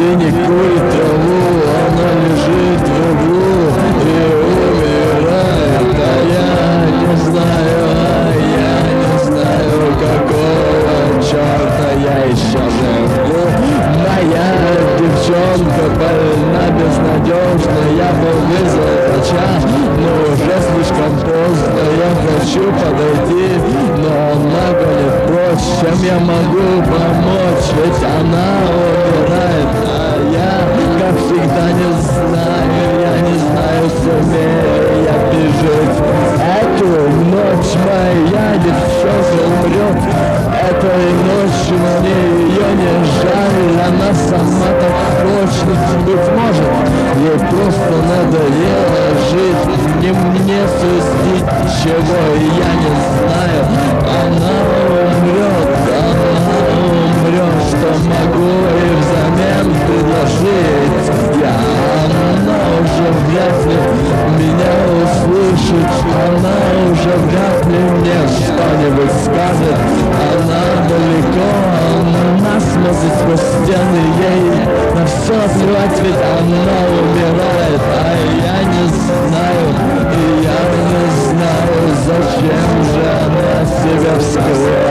не курит траву, она лежит в углу и умирает. А я не знаю, какого черта я еще живу. Моя девчонка больна безнадежно, я был вызвал врача, но уже слишком поздно. Я хочу подойти, но она гонит прочь. Чем я могу помочь, ведь она умирает, а я, как всегда, не знаю, сумею я пережить эту ночь. Моя девчонка умрет этой ночью, мне ее не жаль, она сама так хочет. Быть может, ей просто надоело жить, не мне судить, чего я не знаю. Она умрет, что могу ей взамен предложить я. Она уже вряд ли меня услышит, она уже вряд ли мне что-нибудь скажет. Она далеко, она смотрит сквозь стены, ей на все плевать, ведь она умирает, а я не знаю, и я не знаю, зачем же она себя вскрыла.